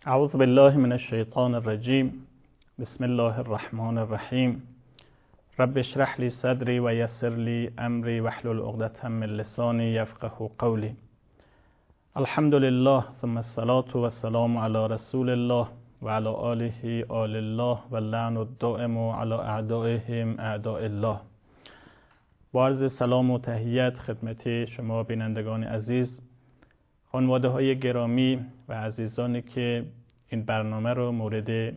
اعوذ بالله من الشیطان الرجیم. بسم الله الرحمن الرحیم. رب اشرح لی صدری و یسر لی امری واحلل عقدة من لسانی یفقهوا قولی. الحمد لله ثم الصلاة والسلام علی رسول الله و علی آله آل الله و اللعن الدائم علی اعدائهم اعداء الله. با عرض سلام و تحیت خدمت شما بینندگان عزیز، خانواده های گرامی و عزیزانی که این برنامه رو مورد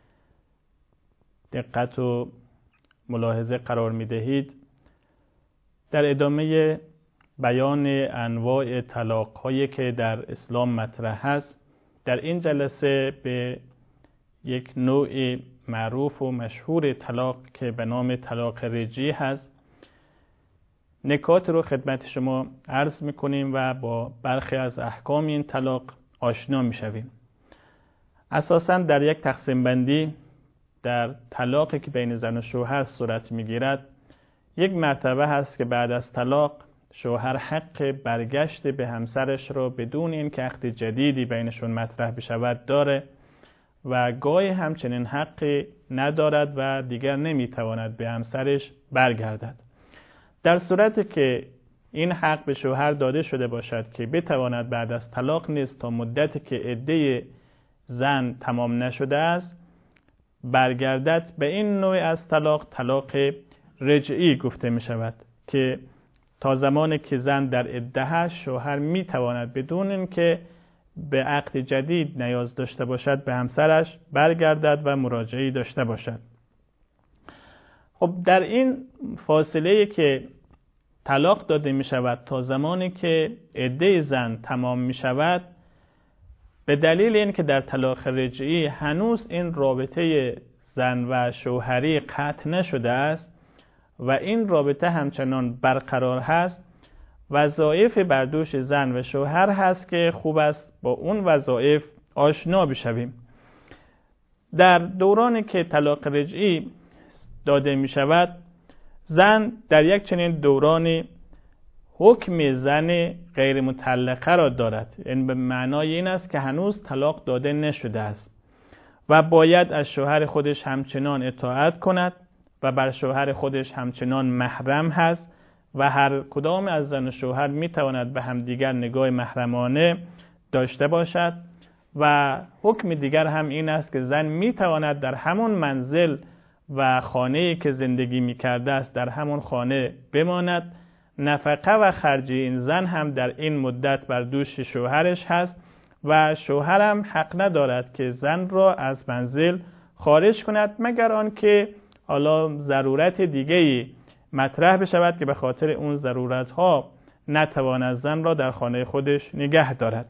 دقت و ملاحظه قرار می دهید، در ادامه بیان انواع طلاق هایی که در اسلام مطرح هست، در این جلسه به یک نوع معروف و مشهور طلاق که به نام طلاق رجعی هست نکات رو خدمت شما عرض میکنیم و با برخی از احکام این طلاق آشنا میشویم. اساساً در یک تقسیم بندی در طلاقی که بین زن و شوهر صورت میگیرد، یک مرتبه هست که بعد از طلاق شوهر حق برگشت به همسرش رو بدون این که عقد جدیدی بینشون مطرح بشود داره و گاهی همچنین حقی ندارد و دیگر نمیتواند به همسرش برگردد. در صورتی که این حق به شوهر داده شده باشد که بتواند بعد از طلاق نیز تا مدتی که عده زن تمام نشده است برگردد، به این نوع از طلاق رجعی گفته می شود که تا زمانی که زن در عده شوهر می تواند بدون اینکه به عقد جدید نیاز داشته باشد به همسرش برگردد و مراجعه‌ای داشته باشد. خب در این فاصله که طلاق داده می شود تا زمانی که عده زن تمام می شود، به دلیل این که در طلاق رجعی هنوز این رابطه زن و شوهری قطع نشده است و این رابطه همچنان برقرار هست، وظایف بر دوش زن و شوهر هست که خوب است با اون وظایف آشنا بشویم. در دورانی که طلاق رجعی داده می شود، زن در یک چنین دورانی حکم زن غیر مطلقه را دارد. این به معنای این است که هنوز طلاق داده نشده است و باید از شوهر خودش همچنان اطاعت کند و بر شوهر خودش همچنان محرم هست و هر کدام از زن و شوهر می تواند به همدیگر نگاه محرمانه داشته باشد. و حکم دیگر هم این است که زن می تواند در همون منزل و خانه‌ای که زندگی می‌کرده است در همون خانه بماند. نفقه و خرجی این زن هم در این مدت بر دوش شوهرش هست و شوهر هم حق ندارد که زن را از منزل خارج کند مگر آنکه حالا ضرورت دیگه‌ای مطرح بشود که به خاطر اون ضرورت‌ها نتواند زن را در خانه خودش نگه دارد.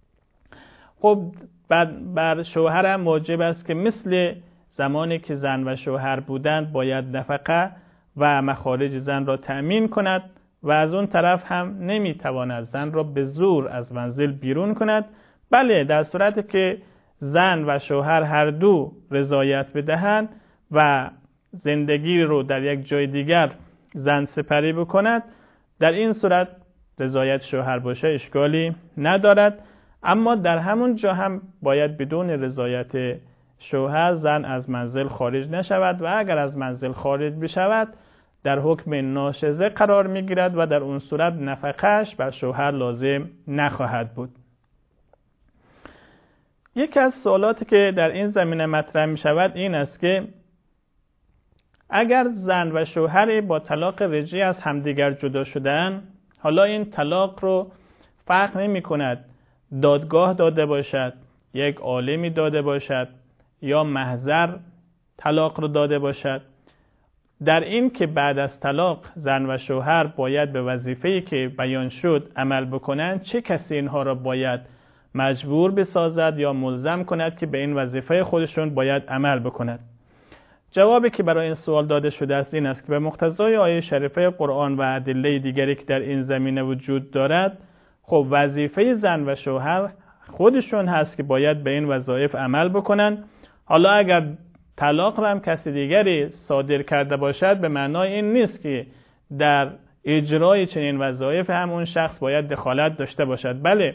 خب بر شوهر هم واجب است که مثل زمانی که زن و شوهر بودند باید نفقه و مخارج زن را تأمین کند و از اون طرف هم نمیتواند زن را به زور از منزل بیرون کند. بله، در صورتی که زن و شوهر هر دو رضایت بدهند و زندگی رو در یک جای دیگر زن سپری بکند، در این صورت رضایت شوهر باشه اشکالی ندارد. اما در همون جا هم باید بدون رضایت شوهر زن از منزل خارج نشود و اگر از منزل خارج بشود در حکم ناشزه قرار میگیرد و در اون صورت نفقهش بر شوهر لازم نخواهد بود. یکی از سوالاتی که در این زمینه مطرح می شود این است که اگر زن و شوهری با طلاق رجعی از همدیگر جدا شدن، حالا این طلاق رو فرق نمی کند دادگاه داده باشد، یک عالمی داده باشد یا محضر طلاق رو داده باشد، در این که بعد از طلاق زن و شوهر باید به وظیفه‌ای که بیان شد عمل بکنند، چه کسی اینها را باید مجبور بسازد یا ملزم کند که به این وظیفه خودشون باید عمل بکند؟ جوابی که برای این سوال داده شده است این است که به مقتضای آیه شریفه قرآن و ادله دیگری که در این زمینه وجود دارد، خب وظیفه زن و شوهر خودشون هست که باید به این وظایف عمل بکنن. حالا اگر طلاق را هم کسی دیگری صادر کرده باشد به معنای این نیست که در اجرای چنین وظایف هم اون شخص باید دخالت داشته باشد. بله،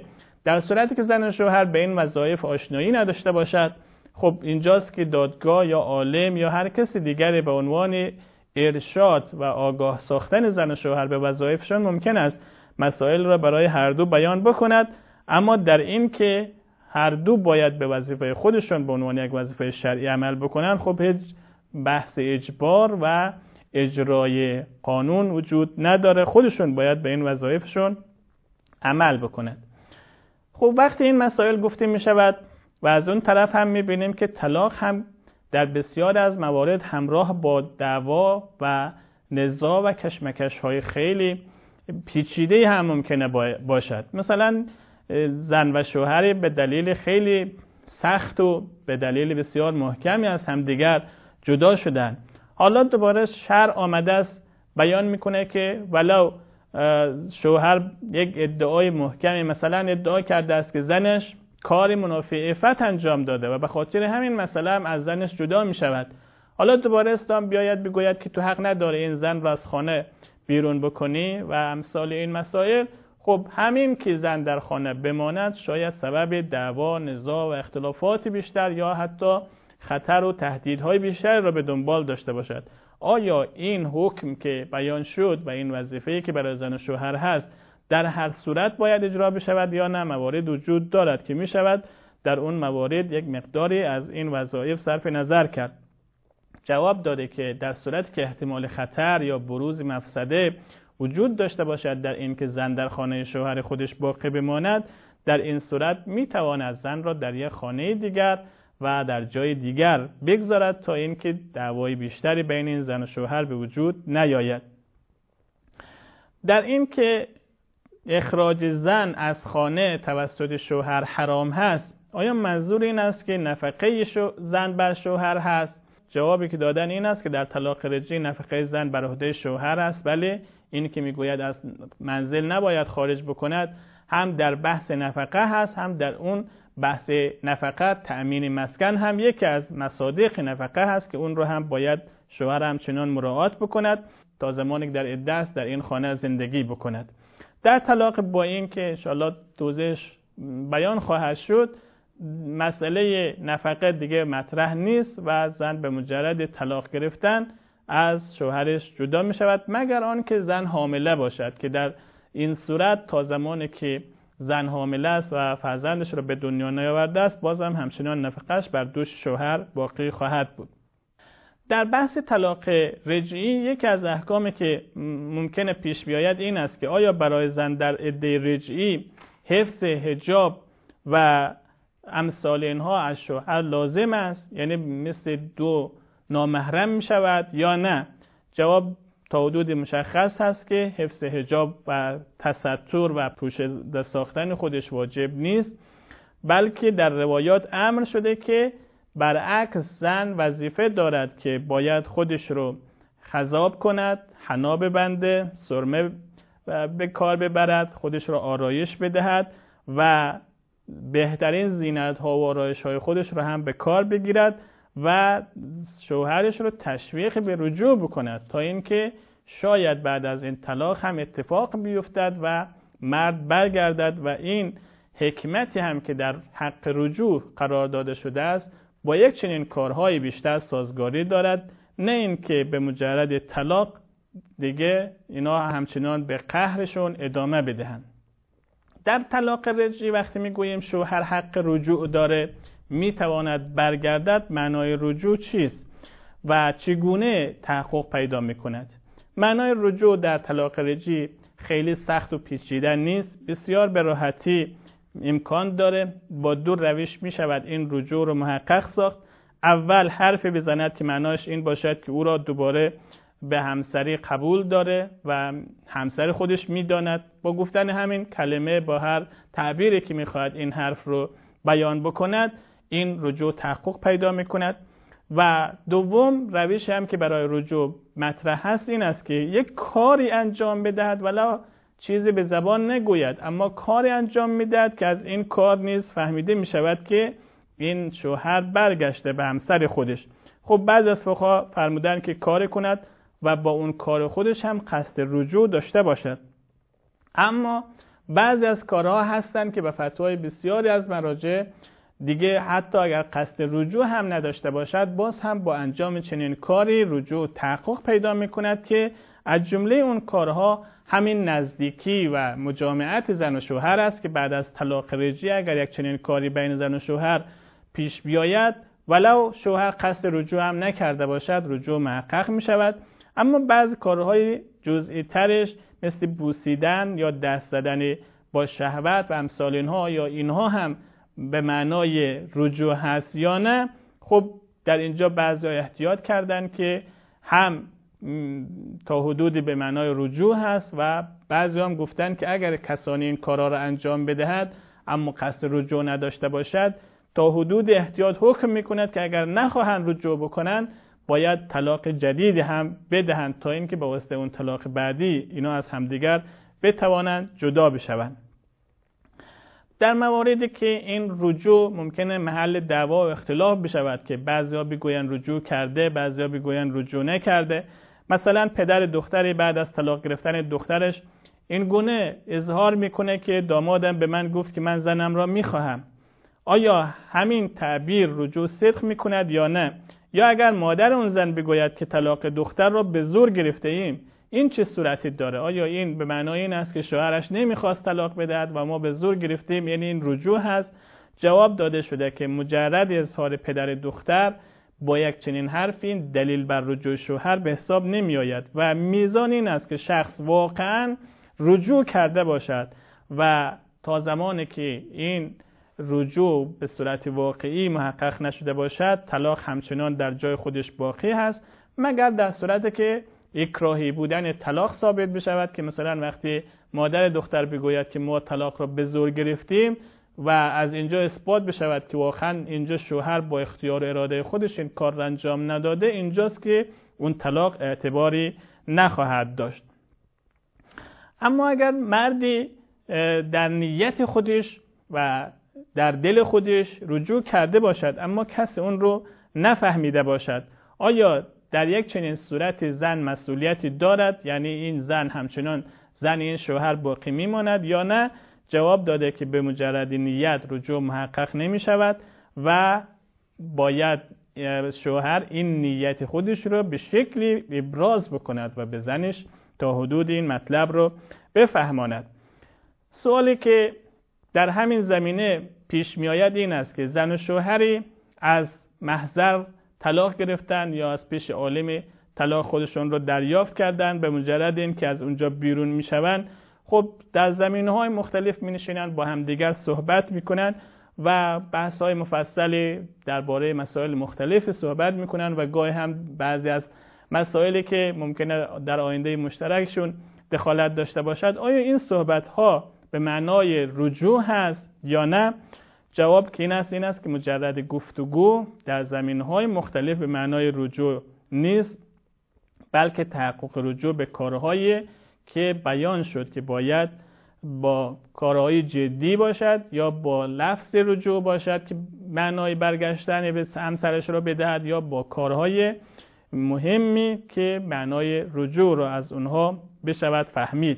در صورتی که زن و شوهر به این وظایف آشنایی نداشته باشد، خب اینجاست که دادگاه یا عالم یا هر کسی دیگری به عنوان ارشاد و آگاه ساختن زن و شوهر به وظایفشان ممکن است مسائل را برای هر دو بیان بکند، اما در این که هر دو باید به وظیفه خودشان به عنوان یک وظیفه شرعی عمل بکنند، خب هیچ بحث اجبار و اجرای قانون وجود نداره، خودشون باید به این وظایفشون عمل بکنند. خب وقتی این مسائل گفته می شود و از اون طرف هم می بینیم که طلاق هم در بسیار از موارد همراه با دعوا و نزاع و کشمکش های خیلی پیچیده هم ممکنه باشد. مثلا زن و شوهری به دلیل خیلی سخت و به دلیل بسیار محکمی از همدیگر جدا شدن، حالا دوباره شرع آمده است بیان میکنه که ولو شوهر یک ادعای محکمی مثلا ادعا کرده است که زنش کاری منافی عفت انجام داده و به خاطر همین مسئله هم از زنش جدا می شود، حالا دوباره اسلام بیاید بگوید که تو حق نداره این زن را از خانه بیرون بکنی و امثال این مسائل. خب همین که زن در خانه بماند شاید سبب دعوا، نزاع و اختلافات بیشتر یا حتی خطر و تهدیدهای بیشتر را به دنبال داشته باشد. آیا این حکم که بیان شد و این وظیفه‌ای که برای زن و شوهر هست در هر صورت باید اجرا بشود یا نه؟ موارد وجود دارد که می شود در اون موارد یک مقداری از این وظایف صرف نظر کرد. جواب داده که در صورتی که احتمال خطر یا بروز مفسده وجود داشته باشد در این که زن در خانه شوهر خودش باقی بماند، در این صورت می تواند زن را در یک خانه دیگر و در جای دیگر بگذارد تا اینکه دعوای بیشتری بین این زن و شوهر به وجود نیاید. در این که اخراج زن از خانه توسط شوهر حرام هست، آیا منظور این است که نفقه زن بر شوهر هست؟ جوابی که دادن این است که در طلاق رجعی نفقه زن بر عهده شوهر است، ولی این که میگوید از منزل نباید خارج بکند هم در بحث نفقه هست، هم در اون بحث نفقه تأمین مسکن هم یکی از مصادیق نفقه هست که اون رو هم باید شوهر همچنان مراعات بکند تا زمانی که در عده است در این خانه زندگی بکند. در طلاق با این که انشاءالله توضیحش بیان خواهد شد، مسئله نفقه دیگه مطرح نیست و زن به مجرد طلاق گرفتن از شوهرش جدا می شود، مگر آن که زن حامله باشد که در این صورت تا زمانی که زن حامله است و فرزندش را به دنیا نیاورده است بازم همچنان نفقهش بر دوش شوهر باقی خواهد بود. در بحث طلاق رجعی یکی از احکامی که ممکنه پیش بیاید این است که آیا برای زن در عده رجعی حفظ حجاب و امثال اینها از شوهر لازم است، یعنی مثل دو نامحرم می شود یا نه؟ جواب تا حدود مشخص هست که حفظ حجاب و تستر و پوشیده ساختن خودش واجب نیست، بلکه در روایات امر شده که برعکس زن وظیفه دارد که باید خودش رو خضاب کند، حنا ببنده، سرمه به کار ببرد، خودش رو آرایش بدهد و بهترین زینت ها و آرایش های خودش رو هم به کار بگیرد و شوهرش رو تشویق به رجوع بکند تا اینکه شاید بعد از این طلاق هم اتفاق بیفتد و مرد برگردد و این حکمتی هم که در حق رجوع قرار داده شده است با یک چنین کارهای بیشتر سازگاری دارد، نه این که به مجرد طلاق دیگه اینا همچنان به قهرشون ادامه بدهند. در طلاق رجعی وقتی میگوییم شوهر حق رجوع داره، میتواند برگردد، معنای رجوع چیست و چگونه تحقق پیدا میکند؟ معنای رجوع در طلاق رجعی خیلی سخت و پیچیده نیست، بسیار به راحتی امکان داره. با دو روش می شود این رجوع رو محقق ساخت. اول حرف بزند که معناش این باشد که او را دوباره به همسری قبول داره و همسر خودش می داند. با گفتن همین کلمه با هر تعبیری که می خواهد این حرف رو بیان بکند این رجوع تحقق پیدا می کند. و دوم روش هم که برای رجوع مطرح هست این است که یک کاری انجام بدهد، ولی چیزی به زبان نگوید، اما کاری انجام میدهد که از این کار نیز فهمیده می شود که این شوهر برگشته به همسر خودش. خب بعضی از فقها فرمودن که کار کند و با اون کار خودش هم قصد رجوع داشته باشد. اما بعضی از کارها هستن که به فتوای بسیاری از مراجع دیگه حتی اگر قصد رجوع هم نداشته باشد باز هم با انجام چنین کاری رجوع تحقق پیدا میکند که از جمله اون کارها همین نزدیکی و مجامعت زن و شوهر است که بعد از طلاق رجعی اگر یک چنین کاری بین زن و شوهر پیش بیاید ولو شوهر قصد رجوع هم نکرده باشد رجوع محقق می شود. اما بعضی کارهای جزئی ترش مثل بوسیدن یا دست زدن با شهوت و امثال اینها یا اینها هم به معنای رجوع هست یا نه، خب در اینجا بعضی احتیاط کردن که هم تا حدودی به معنای رجوع هست و بعضی هم گفتن که اگر کسانی این کارا را انجام بدهد اما قصد رجوع نداشته باشد تا حدود احتیاط حکم میکند که اگر نخواهند رجوع بکنن باید طلاق جدیدی هم بدهند تا اینکه با واسطه اون طلاق بعدی اینا از همدیگر بتوانند جدا بشوند. در مواردی که این رجوع ممکنه محل دعوا و اختلاف بشود که بعضیا بگویند رجوع کرده بعضیا بگویند رجوع نکرده، مثلا پدر دختری بعد از طلاق گرفتن دخترش این گونه اظهار میکنه که دامادم به من گفت که من زنم را میخواهم، آیا همین تعبیر رجوع صدق میکند یا نه؟ یا اگر مادر اون زن بگوید که طلاق دختر را به زور گرفته ایم این چه صورتی داره؟ آیا این به معنای این است که شوهرش نمیخواست طلاق بدهد و ما به زور گرفتیم یعنی این رجوع هست؟ جواب داده شده که مجرد اظهار پدر دختر با یک چنین حرفی دلیل بر رجوع شوهر به حساب نمی آید و میزان این است که شخص واقعا رجوع کرده باشد و تا زمانی که این رجوع به صورت واقعی محقق نشده باشد طلاق همچنان در جای خودش باقی هست، مگر در صورتی که اکراهی بودن طلاق ثابت بشود که مثلا وقتی مادر دختر بگوید که ما طلاق را به زور گرفتیم و از اینجا اثبات بشود که واقعا اینجا شوهر با اختیار اراده خودش این کار را انجام نداده، اینجاست که اون طلاق اعتباری نخواهد داشت. اما اگر مردی در نیت خودش و در دل خودش رجوع کرده باشد اما کسی اون رو نفهمیده باشد، آیا در یک چنین صورت زن مسئولیتی دارد؟ یعنی این زن همچنان زن این شوهر باقی میماند یا نه؟ جواب داده که به مجرد نیت رجوع محقق نمی شود و باید شوهر این نیت خودش رو به شکلی ابراز بکند و به زنش تا حدود این مطلب رو بفهماند. سوالی که در همین زمینه پیش می آید این است که زن و شوهری از محضر طلاق گرفتن یا از پیش عالم طلاق خودشون رو دریافت کردن، به مجرد این که از اونجا بیرون می شوند خب در زمینه‌های مختلف می نشینند با همدیگر صحبت می کنند و بحث‌های مفصلی درباره مسائل مختلف صحبت می کنند و گاهی هم بعضی از مسائلی که ممکنه در آینده مشترکشون دخالت داشته باشد آیا این صحبت‌ها به معنای رجوع هست یا نه؟ جواب که این است که مجرد گفتگو در زمینه‌های مختلف به معنای رجوع نیست، بلکه تحقق رجوع به کارهایی که بیان شد که باید با کارهای جدی باشد یا با لفظ رجوع باشد که معنای برگشتن به همسرش را بدهد یا با کارهای مهمی که معنای رجوع را از اونها بشود فهمید.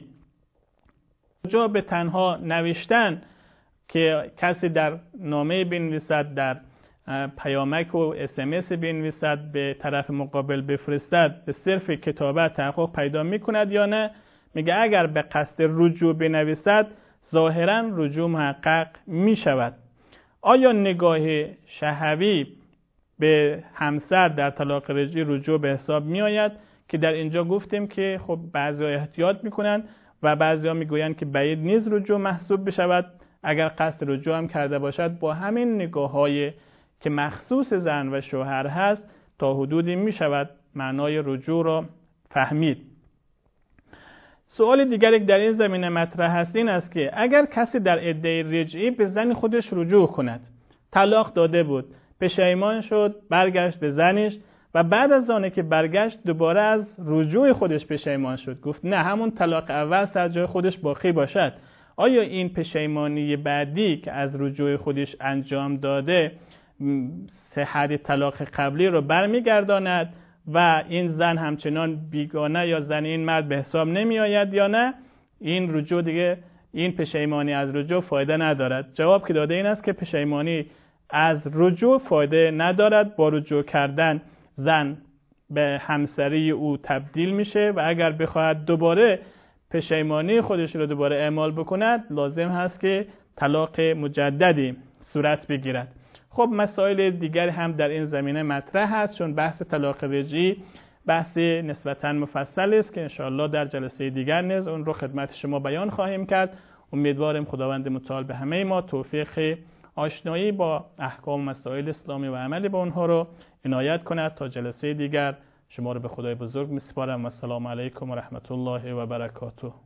رجوع به تنها نوشتن که کسی در نامه بنویسد، در پیامک و SMS بنویسد به طرف مقابل بفرستد به صرف کتابت تحقق پیدا میکند یا نه؟ میگه اگر به قصد رجوع بنویسد ظاهرا رجوع محقق میشود. آیا نگاه شهوی به همسر در طلاق رجعی رجوع به حساب میآید؟ که در اینجا گفتیم که خب بعضی احتیاط میکنن و بعضی ها میگویند که بعید نیست رجوع محسوب بشود. اگر قصد رجوع هم کرده باشد با همین نگاه‌های که مخصوص زن و شوهر هست تا حدودی می شود معنای رجوع را فهمید. سوال دیگری در این زمینه مطرح است این است که اگر کسی در عده رجعی به زن خودش رجوع کند، طلاق داده بود، پشیمان شد، برگشت به زنش و بعد از آنه که برگشت دوباره از رجوع خودش پشیمان شد، گفت نه همون طلاق اول سر جای خودش باقی باشد، آیا این پشیمانی بعدی که از رجوع خودش انجام داده صحت طلاق قبلی رو برمیگرداند و این زن همچنان بیگانه یا زن این مرد به حساب نمی آید یا نه؟ این رجوع دیگه این پشیمانی از رجوع فایده ندارد. جواب که داده این است که پشیمانی از رجوع فایده ندارد. با رجوع کردن زن به همسری او تبدیل میشه و اگر بخواهد دوباره پشیمانی خودش رو دوباره اعمال بکند لازم هست که طلاق مجددی صورت بگیرد. خب مسائل دیگری هم در این زمینه مطرح هست، چون بحث طلاق رجعی بحث نسبتاً مفصل است که انشاءالله در جلسه دیگر نیز اون رو خدمت شما بیان خواهیم کرد. امیدوارم خداوند متعال به همه ما توفیق آشنایی با احکام مسائل اسلامی و عمل با اونها رو عنایت کند. تا جلسه دیگر شما رو به خدای بزرگ میسپارم و السلام علیکم و رحمت الله و برکاته.